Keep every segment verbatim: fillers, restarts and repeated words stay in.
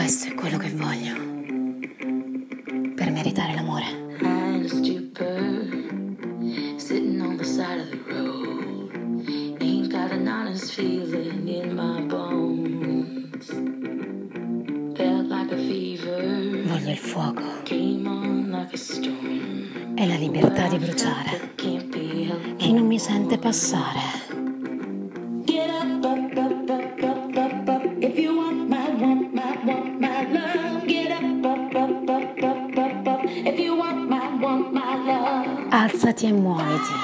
Questo è quello che voglio per meritare l'amore. I'm a stupor, sitting on the side of the road. Ain't got an honest feeling in my bones. Felt like a fever. Voglio il fuoco Came on like a storm. e la libertà di bruciare. Chi non mi sente passare. Get up, up, up, up, up, up, up. If you want my, want my, want my love. Get up, up, up, up, up, up, up. If you want my, want my love. Alzati e muoviti.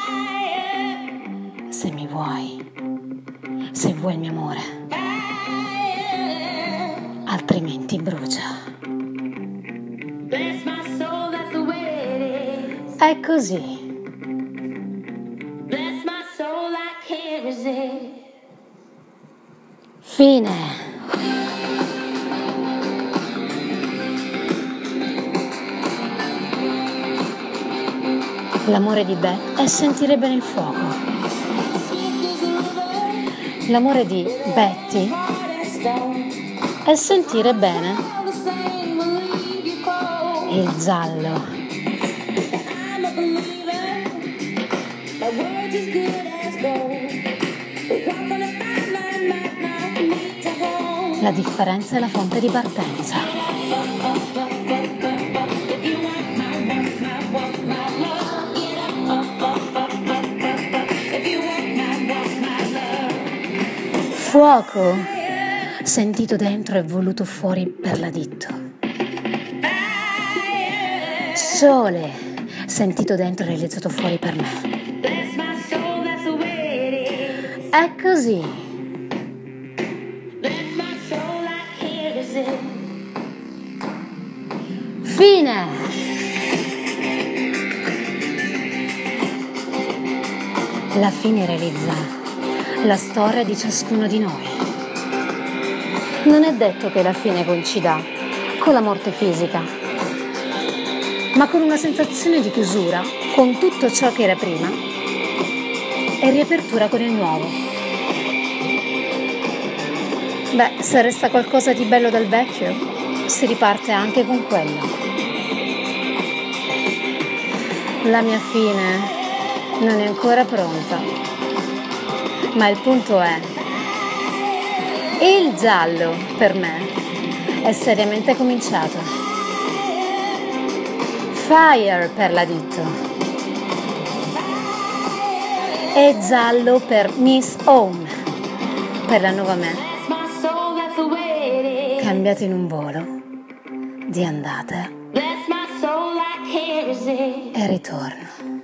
Se mi vuoi. Se vuoi il mio amore. Altrimenti brucia. Bless my soul, that's the way it is. È così. Bless my soul, I can't resist. Fine. L'amore di Beth è sentire bene il fuoco. L'amore di Betty è sentire bene il giallo. La differenza è la fonte di partenza. Fuoco sentito dentro e voluto fuori per l'aditto. Sole sentito dentro e realizzato fuori per me. È così. Fine. La fine realizza la storia di ciascuno di noi. Non è detto che la fine coincida con la morte fisica, ma con una sensazione di chiusura con tutto ciò che era prima e riapertura con il nuovo. Beh, se resta qualcosa di bello dal vecchio, si riparte anche con quello. La mia fine non è ancora pronta. Ma il punto è, il giallo per me è seriamente cominciato. Fire per l'aditto. E giallo per Miss Home, per la nuova me, cambiato in un volo di andata e ritorno.